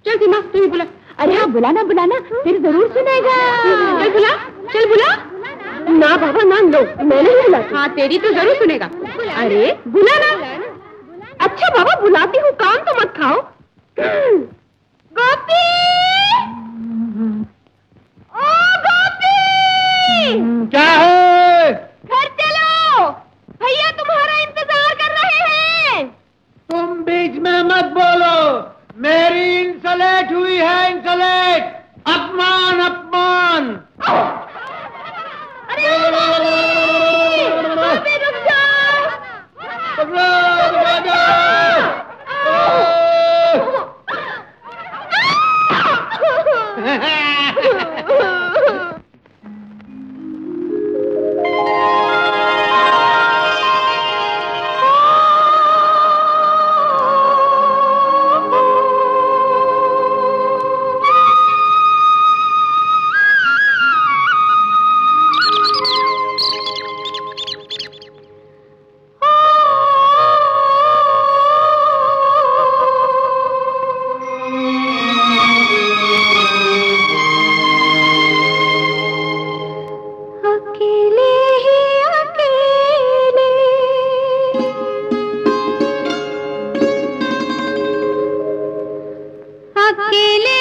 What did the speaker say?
चल सीमा तू ही बुला। अरे हाँ बुलाना बुलाना, फिर जरूर सुनेगा। चल बुला, चल बुला। ना बाबा ना, लो मैं नहीं बुलाती। हाँ तेरी तो जरूर सुनेगा। अरे बुला ना। अच्छा बाबा बुलाती हूँ, काम तो मत खाओ। गोपी, ओ गोपी, क्या है? घर चलो, भैया तुम्हारा इंतजार कर रहे हैं। तुम बीच में मत बोलो, मेरी इंसलेट हुई है, इंसलेट। अपमान अपमान। अरे गोपी रुक जाओ। अकेले